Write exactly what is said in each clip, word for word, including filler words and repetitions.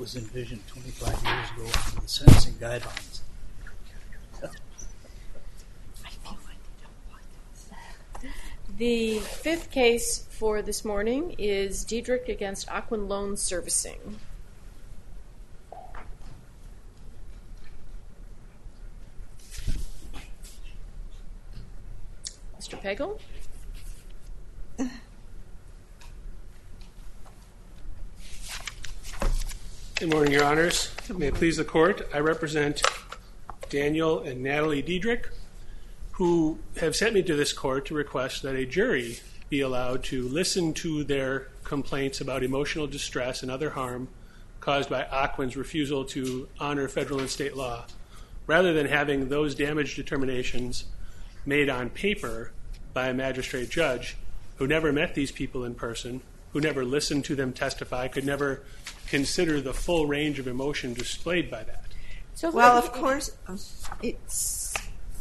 was envisioned twenty-five years ago in the sentencing guidelines. The fifth case for this morning is Diedrich against Ocwen Loan Servicing. Mister Pagel? Good morning, Your Honors. May it please the Court, I represent Daniel and Natalie Diedrich, who have sent me to this court to request that a jury be allowed to listen to their complaints about emotional distress and other harm caused by Ocwen's refusal to honor federal and state law, rather than having those damage determinations made on paper by a magistrate judge who never met these people in person, who never listened to them testify, could never consider the full range of emotion displayed by that. So, well, of course, it's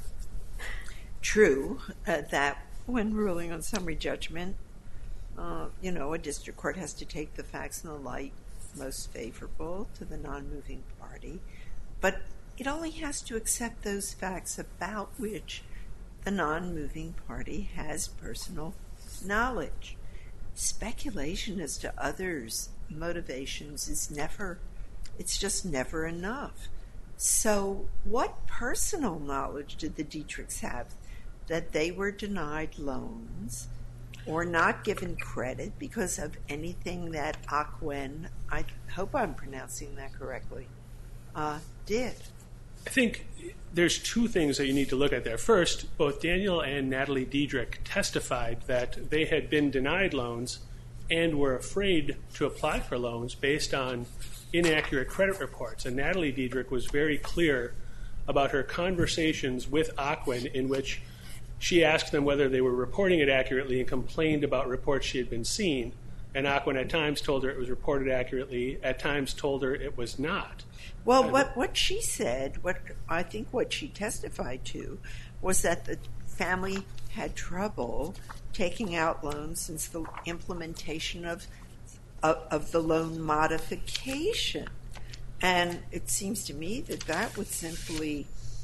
true uh, that when ruling on summary judgment, uh, you know, a district court has to take the facts in the light most favorable to the non-moving party, but it only has to accept those facts about which the non-moving party has personal knowledge. Speculation as to others' motivations is never, it's just never enough. So what personal knowledge did the Diedrichs have that they were denied loans or not given credit because of anything that Ocwen, I hope I'm pronouncing that correctly, uh, did? I think there's two things that you need to look at there. First, both Daniel and Natalie Diedrich testified that they had been denied loans and were afraid to apply for loans based on inaccurate credit reports. And Natalie Diedrich was very clear about her conversations with Ocwen in which she asked them whether they were reporting it accurately and complained about reports she had been seeing. And Ocwen at times told her it was reported accurately, at times told her it was not. Well, uh, what, what she said, what I think what she testified to, was that the family had trouble taking out loans since the implementation of, of, of the loan modification. And it seems to me that that would simply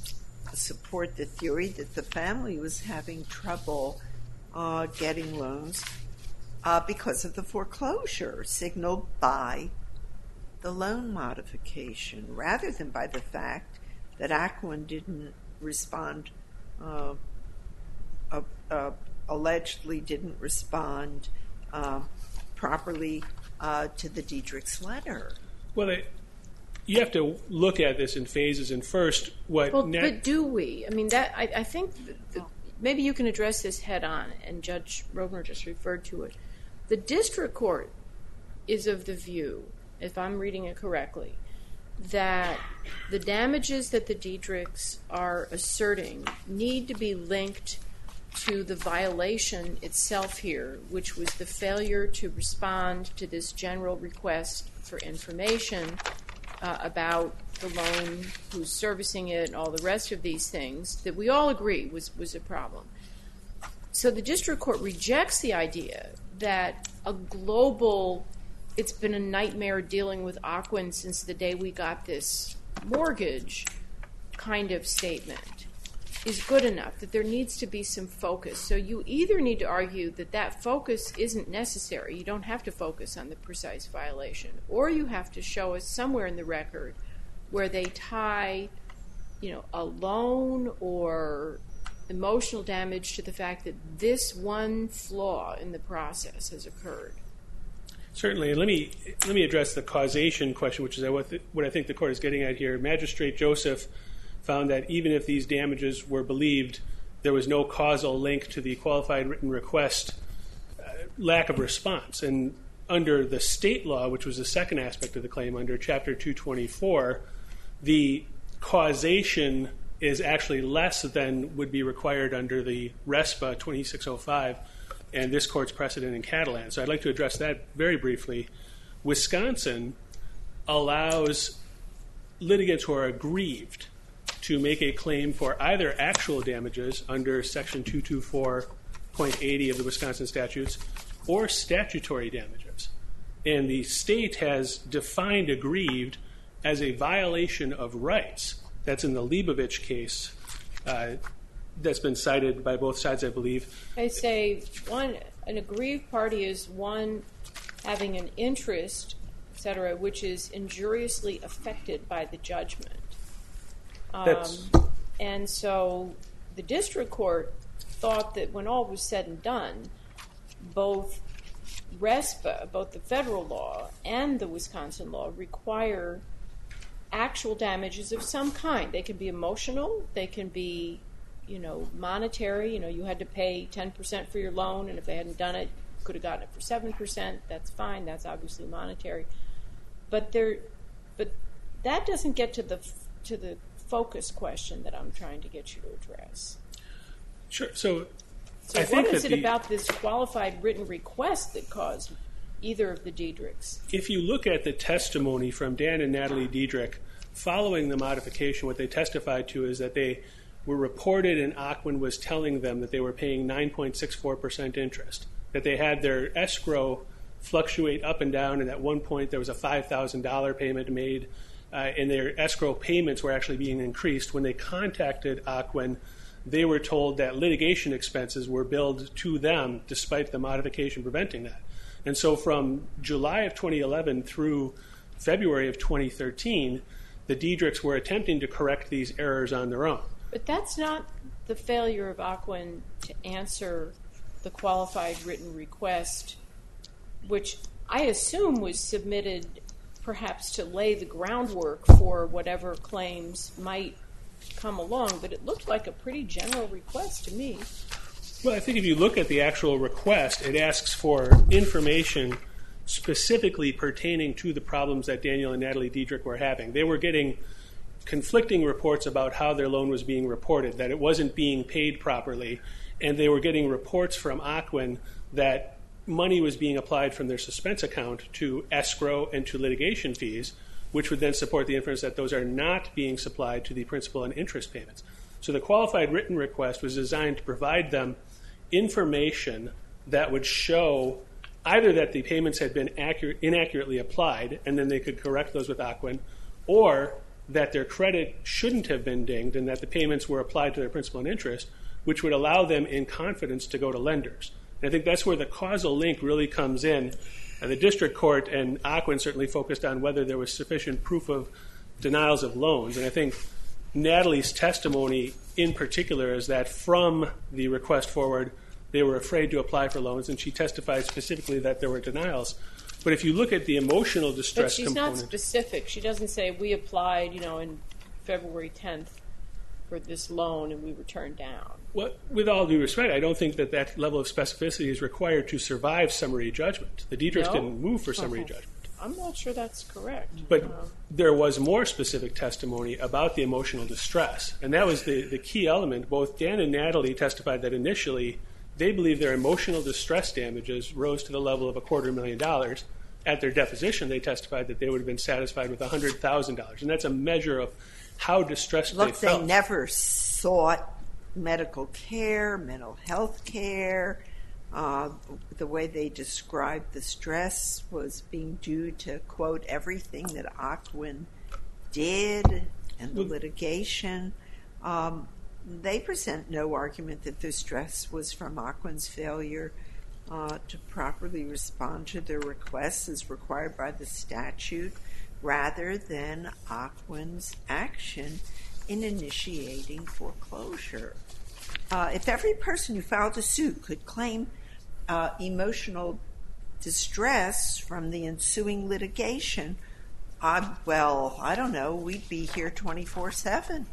support the theory that the family was having trouble uh, getting loans uh, because of the foreclosure signaled by the loan modification, rather than by the fact that Ocwen didn't respond, uh, uh, uh, allegedly didn't respond uh, properly uh, to the Diedrich's letter. Well, it, you have to look at this in phases. And first, what? Well, Nat- but do we? I mean, that I, I think the, maybe you can address this head on. And Judge Rovner just referred to it. The district court is of the view, if I'm reading it correctly, that the damages that the Diedrichs are asserting need to be linked to the violation itself here, which was the failure to respond to this general request for information uh, about the loan, who's servicing it, and all the rest of these things that we all agree was, was a problem. So the district court rejects the idea that a global, it's been a nightmare dealing with Ocwen since the day we got this mortgage kind of statement is good enough, that there needs to be some focus. So you either need to argue that that focus isn't necessary, you don't have to focus on the precise violation, or you have to show us somewhere in the record where they tie, you know, a loan or emotional damage to the fact that this one flaw in the process has occurred. Certainly. Let me let me address the causation question, which is what, the, what I think the court is getting at here. Magistrate Joseph found that even if these damages were believed, there was no causal link to the qualified written request uh, lack of response. And under the state law, which was the second aspect of the claim, under Chapter two twenty-four, the causation is actually less than would be required under the RESPA twenty-six oh five and this court's precedent in Catalan. So I'd like to address that very briefly. Wisconsin allows litigants who are aggrieved to make a claim for either actual damages under Section two twenty-four point eighty of the Wisconsin statutes or statutory damages. And the state has defined aggrieved as a violation of rights. That's in the Leibovich case uh, that's been cited by both sides, I believe. They say one, an aggrieved party is one having an interest, et cetera, which is injuriously affected by the judgment. Um, That's... And so the district court thought that when all was said and done, both RESPA, both the federal law and the Wisconsin law, require actual damages of some kind. They can be emotional, they can be, you know, monetary. You know, you had to pay ten percent for your loan, and if they hadn't done it, you could have gotten it for seven percent. That's fine. That's obviously monetary. But there, but that doesn't get to the to the focus question that I'm trying to get you to address. Sure. So, so I think what is that it the, about this qualified written request that caused either of the Diedrichs? If you look at the testimony from Dan and Natalie Diedrich following the modification, what they testified to is that they were reported and Ocwen was telling them that they were paying nine point six four percent interest, that they had their escrow fluctuate up and down, and at one point there was a five thousand dollars payment made, uh, and their escrow payments were actually being increased. When they contacted Ocwen, they were told that litigation expenses were billed to them despite the modification preventing that. And so from July of twenty eleven through February of twenty thirteen, the Diedrichs were attempting to correct these errors on their own. But that's not the failure of Ocwen to answer the qualified written request, which I assume was submitted perhaps to lay the groundwork for whatever claims might come along, but it looked like a pretty general request to me. Well, I think if you look at the actual request, it asks for information specifically pertaining to the problems that Daniel and Natalie Diedrich were having. They were getting conflicting reports about how their loan was being reported, that it wasn't being paid properly, and they were getting reports from Ocwen that money was being applied from their suspense account to escrow and to litigation fees, which would then support the inference that those are not being supplied to the principal and interest payments. So the qualified written request was designed to provide them information that would show either that the payments had been accurate, inaccurately applied, and then they could correct those with Ocwen, or that their credit shouldn't have been dinged and that the payments were applied to their principal and interest, which would allow them in confidence to go to lenders. And I think that's where the causal link really comes in. And the district court and Ocwen certainly focused on whether there was sufficient proof of denials of loans. And I think Natalie's testimony in particular is that from the request forward, they were afraid to apply for loans, and she testified specifically that there were denials. But if you look at the emotional distress But she's component, not specific. She doesn't say we applied, you know, in February tenth for this loan and we were turned down. Well, with all due respect, I don't think that that level of specificity is required to survive summary judgment. The Diedrichs No? didn't move for summary Uh-huh. judgment. I'm not sure that's correct. But Uh, there was more specific testimony about the emotional distress, and that was the, the key element. Both Dan and Natalie testified that initially they believed their emotional distress damages rose to the level of a quarter million dollars. At their deposition, they testified that they would have been satisfied with one hundred thousand dollars, and that's a measure of how distressed Look, they felt. they never sought medical care, mental health care. Uh, the way they described the stress was being due to, quote, everything that Ocwen did and the Well, litigation. Um, they present no argument that the stress was from Ocwen's failure uh, to properly respond to their requests as required by the statute, rather than Ocwen's action in initiating foreclosure. Uh, if every person who filed a suit could claim uh, emotional distress from the ensuing litigation, uh, well, I don't know, we'd be here twenty-four seven.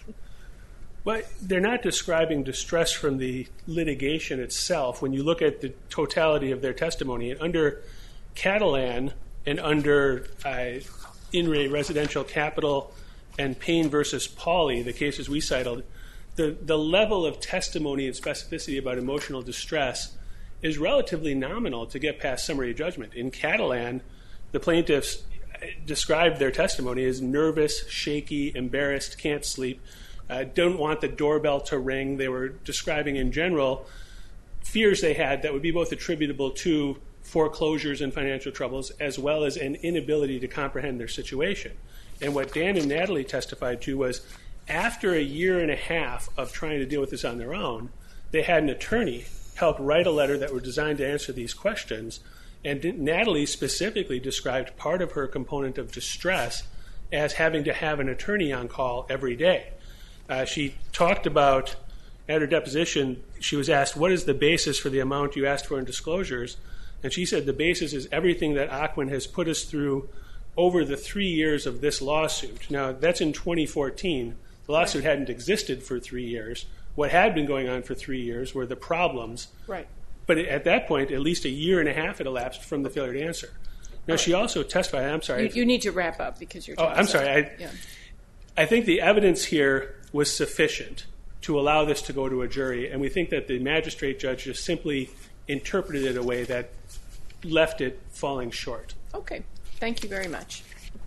But they're not describing distress from the litigation itself. When you look at the totality of their testimony, and under Catalan and under uh, In Re Residential Capital and Payne versus Pauley, the cases we cited, the, the level of testimony and specificity about emotional distress is relatively nominal to get past summary judgment. In Catalan, the plaintiffs described their testimony as nervous, shaky, embarrassed, can't sleep, uh, don't want the doorbell to ring. They were describing in general fears they had that would be both attributable to foreclosures and financial troubles, as well as an inability to comprehend their situation. And what Dan and Natalie testified to was after a year and a half of trying to deal with this on their own, they had an attorney help write a letter that were designed to answer these questions. And Natalie specifically described part of her component of distress as having to have an attorney on call every day. Uh, she talked about, at her deposition, she was asked, what is the basis for the amount you asked for in disclosures? And she said the basis is everything that Ocwen has put us through over the three years of this lawsuit. Now, that's in twenty fourteen. The lawsuit right. hadn't existed for three years. What had been going on for three years were the problems. Right. But at that point, at least a year and a half had elapsed from the failure to answer. Now, she also testified, I'm sorry. You, you need to wrap up because you're Oh, I'm sorry. I, yeah. I think the evidence here was sufficient to allow this to go to a jury, and we think that the magistrate judge just simply interpreted it in a way that left it falling short. Okay. Thank you very much.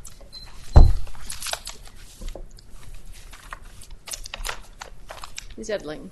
Miz Edling.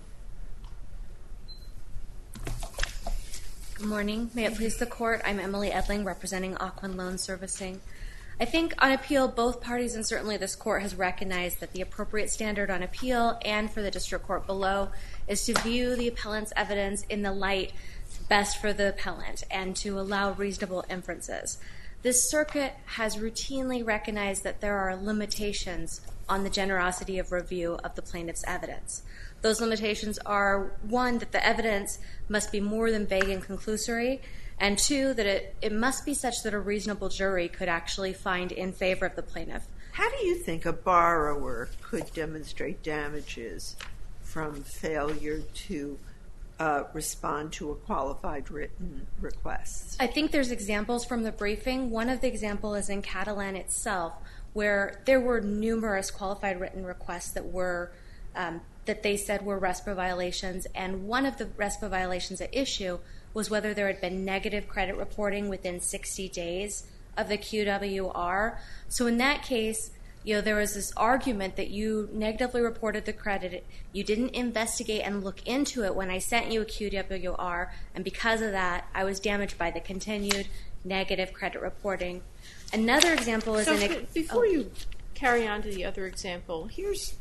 Good morning. May it please the Court, I'm Emily Edling, representing Ocwen Loan Servicing. I think on appeal, both parties and certainly this Court has recognized that the appropriate standard on appeal and for the district court below is to view the appellant's evidence in the light best for the appellant and to allow reasonable inferences. This circuit has routinely recognized that there are limitations on the generosity of review of the plaintiff's evidence. Those limitations are, one, that the evidence must be more than vague and conclusory, and two, that it, it must be such that a reasonable jury could actually find in favor of the plaintiff. How do you think a borrower could demonstrate damages from failure to uh, respond to a qualified written request? I think there's examples from the briefing. One of the examples is in Catalan itself, where there were numerous qualified written requests that were um, that they said were RESPA violations, and one of the RESPA violations at issue was whether there had been negative credit reporting within sixty days of the Q W R. So in that case, you know, there was this argument that you negatively reported the credit, you didn't investigate and look into it when I sent you a Q W R, and because of that, I was damaged by the continued negative credit reporting. Another example is so an... Before oh. you carry on to the other example, here's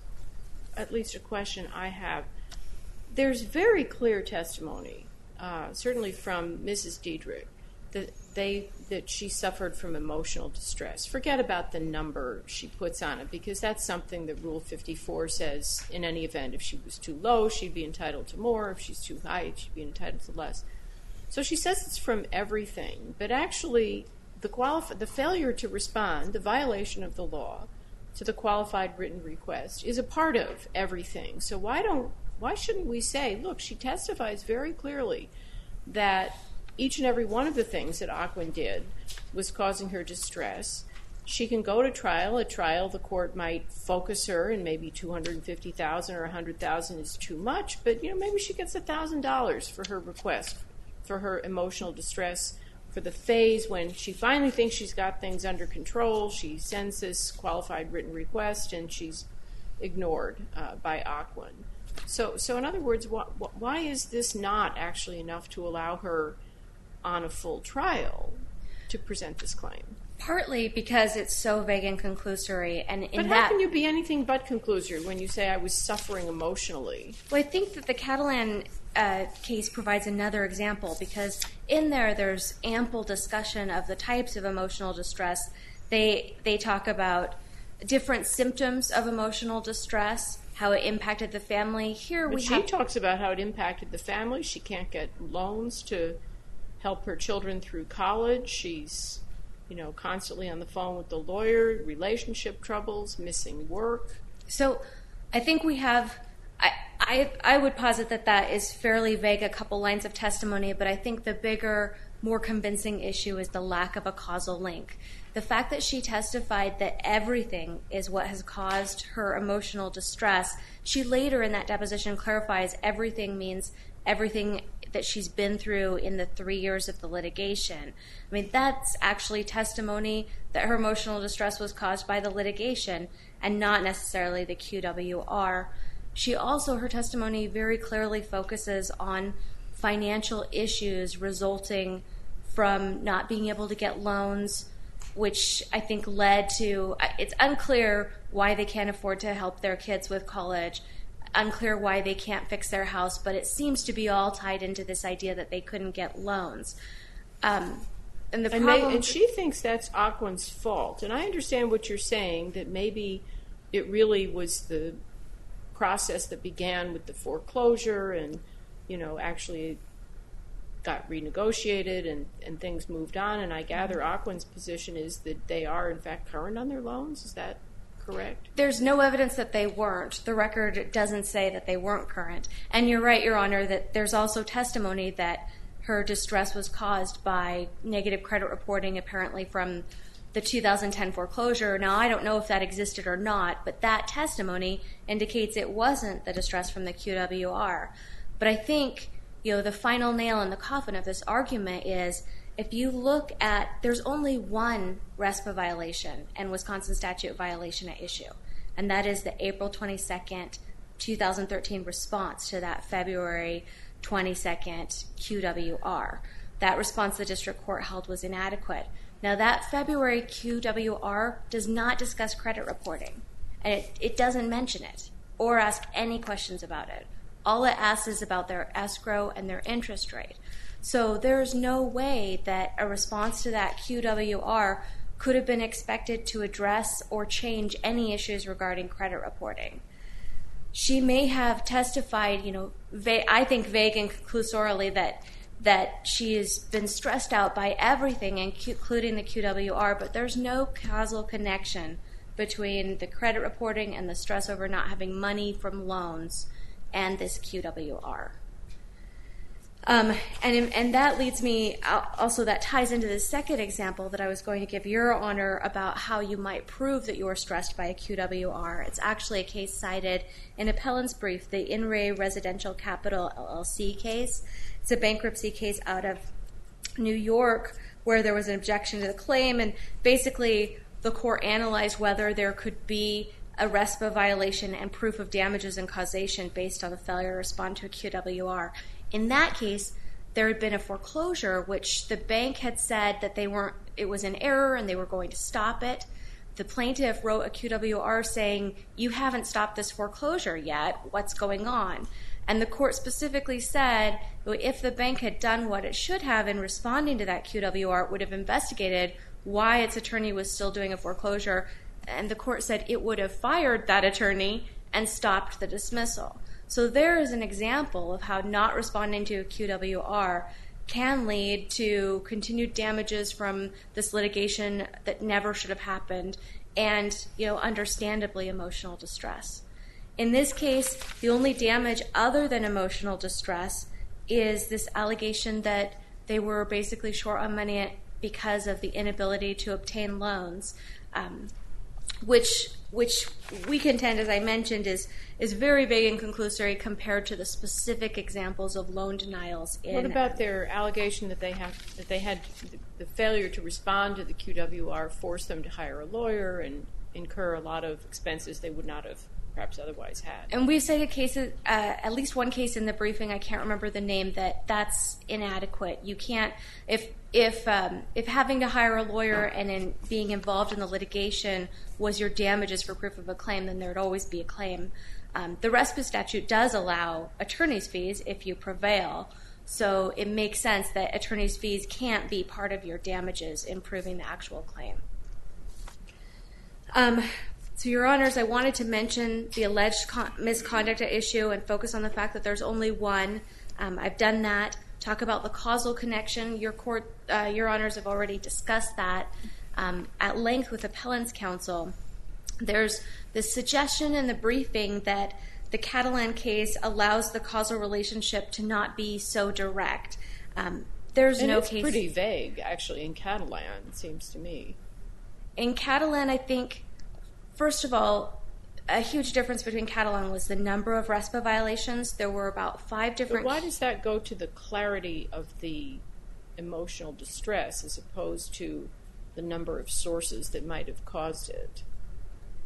at least a question I have. There's very clear testimony, uh, certainly from Missus Diedrich, that they that she suffered from emotional distress. Forget about the number she puts on it, because that's something that Rule fifty-four says in any event. If she was too low, she'd be entitled to more. If she's too high, she'd be entitled to less. So she says it's from everything, but actually the qualif- the failure to respond, the violation of the law to the qualified written request is a part of everything. So why don't why shouldn't we say, look, she testifies very clearly that each and every one of the things that Ocwen did was causing her distress. She can go to trial. At trial, the court might focus her, and maybe two hundred fifty thousand dollars or one hundred thousand dollars is too much, but you know, maybe she gets one thousand dollars for her request, for her emotional distress, for the phase when she finally thinks she's got things under control. She sends this qualified written request, and she's ignored uh, by Ocwen. So, so in other words, wh- wh- why is this not actually enough to allow her on a full trial to present this claim? Partly because it's so vague and conclusory, and in but that, how can you be anything but conclusory when you say I was suffering emotionally? Well, I think that the Catalan uh, case provides another example, because in there there's ample discussion of the types of emotional distress. They they talk about different symptoms of emotional distress, how it impacted the family. Here but we she have... talks about how it impacted the family. She can't get loans to help her children through college. She's, you know, constantly on the phone with the lawyer, relationship troubles, missing work. So I think we have, I, I, I would posit that that is fairly vague, a couple lines of testimony, but I think the bigger, more convincing issue is the lack of a causal link. The fact that she testified that everything is what has caused her emotional distress, she later in that deposition clarifies everything means everything that she's been through in the three years of the litigation. I mean, that's actually testimony that her emotional distress was caused by the litigation and not necessarily the Q W R. She also, her testimony very clearly focuses on financial issues resulting from not being able to get loans, which I think led to, it's unclear why they can't afford to help their kids with college, unclear why they can't fix their house, but it seems to be all tied into this idea that they couldn't get loans. Um, and the and, problem, they, and she thinks that's Ocwen's fault. And I understand what you're saying, that maybe it really was the process that began with the foreclosure and, you know, actually got renegotiated and, and things moved on. And I gather Ocwen's position is that they are, in fact, current on their loans. Is that correct? There's no evidence that they weren't. The record doesn't say that they weren't current. And you're right, Your Honor, that there's also testimony that her distress was caused by negative credit reporting, apparently from the two thousand ten foreclosure. Now, I don't know if that existed or not, but that testimony indicates it wasn't the distress from the Q W R. But I think, you know, the final nail in the coffin of this argument is, if you look at, there's only one RESPA violation and Wisconsin statute violation at issue, and that is the April twenty-second, two thousand thirteen response to that February twenty-second Q W R. That response the district court held was inadequate. Now, that February Q W R does not discuss credit reporting, and it, it doesn't mention it or ask any questions about it. All it asks is about their escrow and their interest rate. So there's no way that a response to that Q W R could have been expected to address or change any issues regarding credit reporting. She may have testified, you know, va- I think vague and conclusorily that that she has been stressed out by everything, including the Q W R, but there's no causal connection between the credit reporting and the stress over not having money from loans and this Q W R. Um, and, and that leads me, also that ties into the second example that I was going to give Your Honor about how you might prove that you're stressed by a Q W R. It's actually a case cited in appellant's brief, the In Re Residential Capital L L C case. It's a bankruptcy case out of New York where there was an objection to the claim, and basically the court analyzed whether there could be a RESPA violation and proof of damages and causation based on the failure to respond to a Q W R. In that case, there had been a foreclosure which the bank had said that they weren't, it was an error and they were going to stop it. The plaintiff wrote a Q W R saying, you haven't stopped this foreclosure yet, what's going on? And the court specifically said, if the bank had done what it should have in responding to that Q W R, it would have investigated why its attorney was still doing a foreclosure, and the court said it would have fired that attorney and stopped the dismissal. So there is an example of how not responding to a Q W R can lead to continued damages from this litigation that never should have happened, and, you know, understandably emotional distress. In this case, the only damage other than emotional distress is this allegation that they were basically short on money because of the inability to obtain loans, um, which which we contend, as I mentioned, is is very vague and conclusory compared to the specific examples of loan denials. In, what about their allegation that they have that they had the failure to respond to the Q W R forced them to hire a lawyer and incur a lot of expenses they would not have perhaps otherwise had? And we've cited cases, uh, at least one case in the briefing, I can't remember the name, that that's inadequate. You can't, if if um, if having to hire a lawyer and in being involved in the litigation was your damages for proof of a claim, then there would always be a claim. Um, the RESPA statute does allow attorney's fees if you prevail, so it makes sense that attorney's fees can't be part of your damages in proving the actual claim. Um, So, Your Honors, I wanted to mention the alleged con- misconduct at issue and focus on the fact that there's only one. Um, I've done that. Talk about the causal connection. Your court, uh, Your Honors have already discussed that um, at length with Appellant's Counsel. There's this suggestion in the briefing that the Catalan case allows the causal relationship to not be so direct. Um, there's and no it's case. pretty vague, actually, in Catalan, it seems to me. In Catalan, I think. First of all, a huge difference between Catalan was the number of RESPA violations. There were about five different... But why does that go to the clarity of the emotional distress as opposed to the number of sources that might have caused it?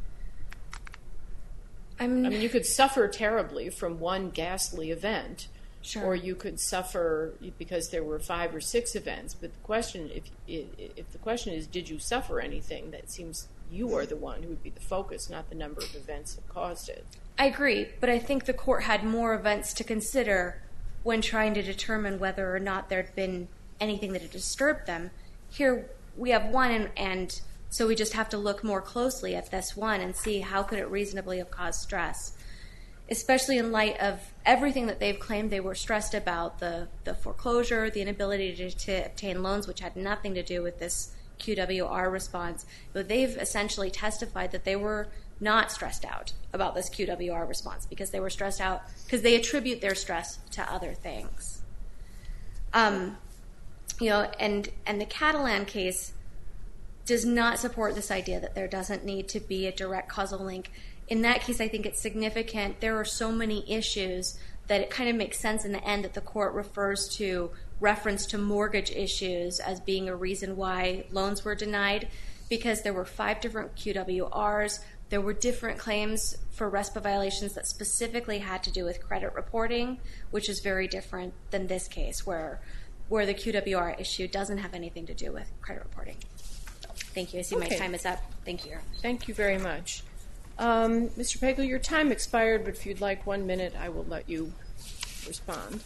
I'm... I mean, you could suffer terribly from one ghastly event, Sure. or you could suffer because there were five or six events. But the question, if if the question is, did you suffer anything? That seems you are the one who would be the focus, not the number of events that caused it. I agree, but I think the court had more events to consider when trying to determine whether or not there'd been anything that had disturbed them. Here we have one, and, and so we just have to look more closely at this one and see how could it reasonably have caused stress, especially in light of everything that they've claimed they were stressed about, the, the foreclosure, the inability to, to obtain loans, which had nothing to do with this Q W R response. But they've essentially testified that they were not stressed out about this Q W R response because they were stressed out because they attribute their stress to other things. Um, you know, and, and the Catalan case does not support this idea that there doesn't need to be a direct causal link. In that case, I think it's significant. There are so many issues that it kind of makes sense in the end that the court refers to reference to mortgage issues as being a reason why loans were denied, because there were five different Q W Rs. There were different claims for RESPA violations that specifically had to do with credit reporting, which is very different than this case where where the Q W R issue doesn't have anything to do with credit reporting. Thank you. I see Okay. my time is up. Thank you. Thank you very much. Um, Mister Pagel, your time expired, but if you'd like one minute, I will let you respond.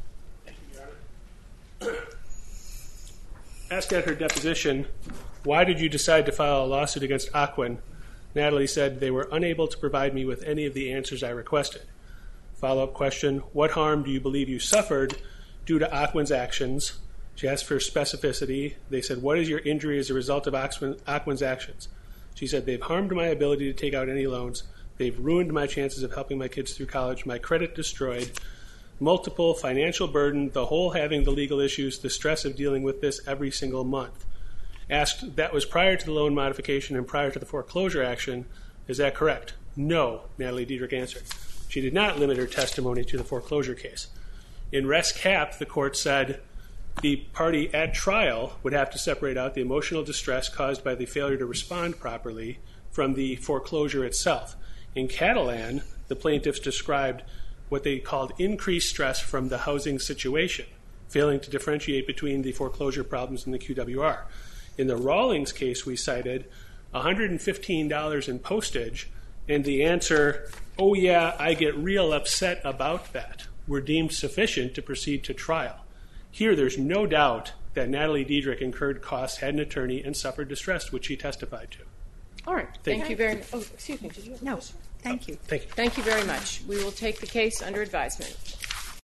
Asked at her deposition, why did you decide to file a lawsuit against Ocwen? Natalie said they were unable to provide me with any of the answers I requested. Follow-up question, what harm do you believe you suffered due to Ocwen's actions? She asked for specificity. They said, what is your injury as a result of Ocwen's actions? She said, they've harmed my ability to take out any loans. They've ruined my chances of helping my kids through college, my credit destroyed, multiple financial burden, the whole having the legal issues, the stress of dealing with this every single month. Asked, that was prior to the loan modification and prior to the foreclosure action. Is that correct? No, Natalie Diedrich answered. She did not limit her testimony to the foreclosure case. In res cap, the court said the party at trial would have to separate out the emotional distress caused by the failure to respond properly from the foreclosure itself. In Catalan, the plaintiffs described what they called increased stress from the housing situation, failing to differentiate between the foreclosure problems and the Q W R. In the Rawlings case, we cited one hundred fifteen dollars in postage, and the answer, oh yeah, I get real upset about that, were deemed sufficient to proceed to trial. Here, there's no doubt that Natalie Diedrich incurred costs, had an attorney, and suffered distress, which she testified to. All right. Thank Thank, you. you very much. Oh, excuse me. Did you have a No, question? thank you. Thank you. Thank you very much. We will take the case under advisement.